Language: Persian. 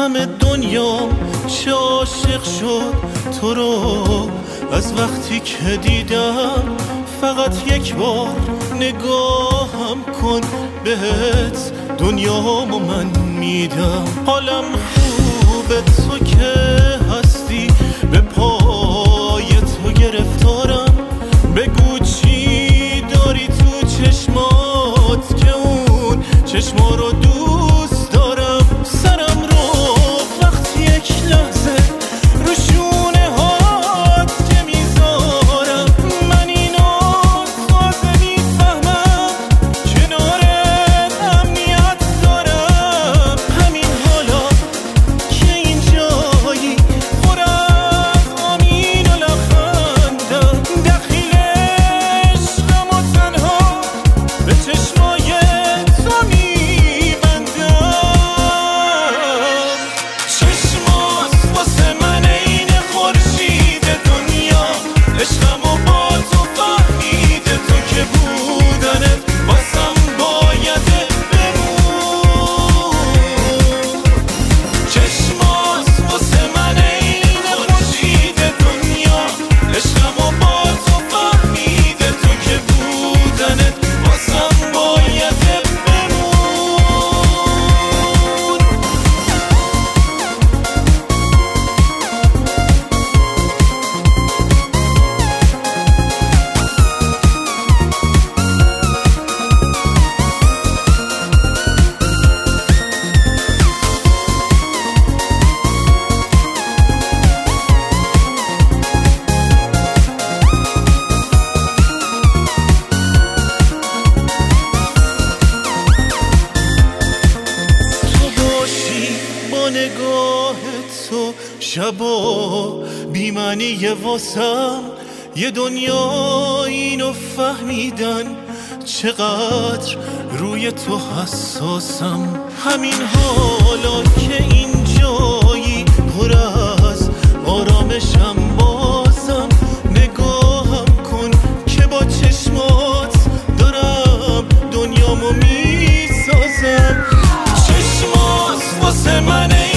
همه دنیا چه عاشق شد تو رو. از وقتی که دیدم فقط یک بار نگاهم کن بهت، دنیامو من میدم. حالم خوبه تو که هستی، به پای تو گرفتارم. بگو چی داری تو چشمات که اون چشما رو دوست دارم. سرم رو وقتی یک لحظه رو شونه هات که میذارم، من اینو تازه میفهمم کنارت امنیت دارم. همین حالا که اینجایی پر از آمین و لبخندم، دخیل عشقم و تنها به چشمای تو میبندم. چشمات واسه من عین خورشید دنیا، عشقم و با تو فهمیده، تو که بودنت واسم بایده بمون. چشمات واسه من عین خورشید دنیا، عشقم و با تو فهمیده، تو که بودنت واسم بایده بمون. تو باشی با نگاه تو شبا بی معنی واسم، یه دنیا اینو فهمیدن چقدر روی تو حساسم. همین حالا که اینجایی پر از آرامشم، بازم نگاهم کن که با چشمات دارم دنیامو میسازم. چشمات واسه من